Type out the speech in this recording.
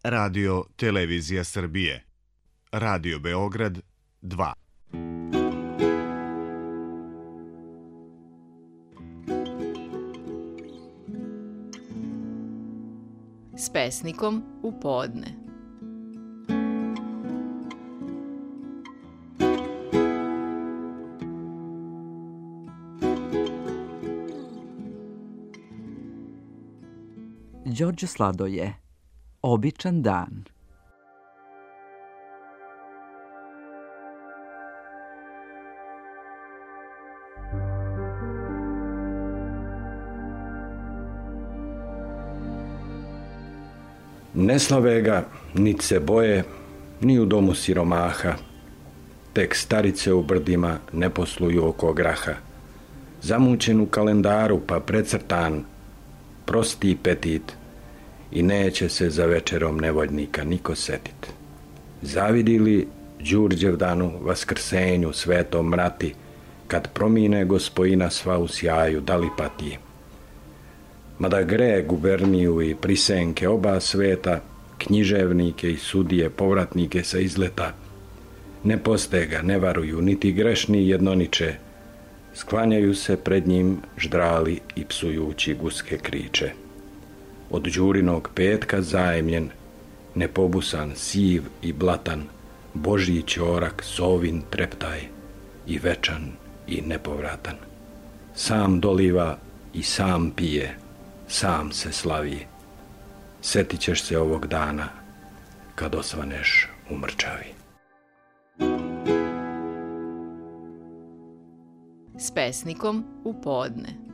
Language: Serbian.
Radio Televizija Srbije, Radio Beograd 2. S pesnikom u podne. Đorđe Sladoje, Običan dan. Ne slave ga, nit se boje, ni u domu siromaha. Tek starice u brdima ne posluju oko graha. Zamućen u kalendaru pa precrtan, prosti petit, i neće se za večerom nevoljnika niko setit. Zavidili Đurđevdanu, Vaskrsenju, svetom mrati, kad promine gospojina sva u sjaju, da li pati. Mada gre guberniju i prisenke oba sveta, književnike i sudije, povratnike sa izleta, ne postega, ne varuju, niti grešni jednoniče, sklanjaju se pred njim ždrali i psujući guske kriče. Od Đurinog petka zajemljen, nepobusan, siv i blatan, Božji ćorak, sovin treptaj, i večan i nepovratan. Sam doliva i sam pije, sam se slavi. Setit ćeš se ovog dana kad osvaneš u mrčavi. S pesnikom u podne.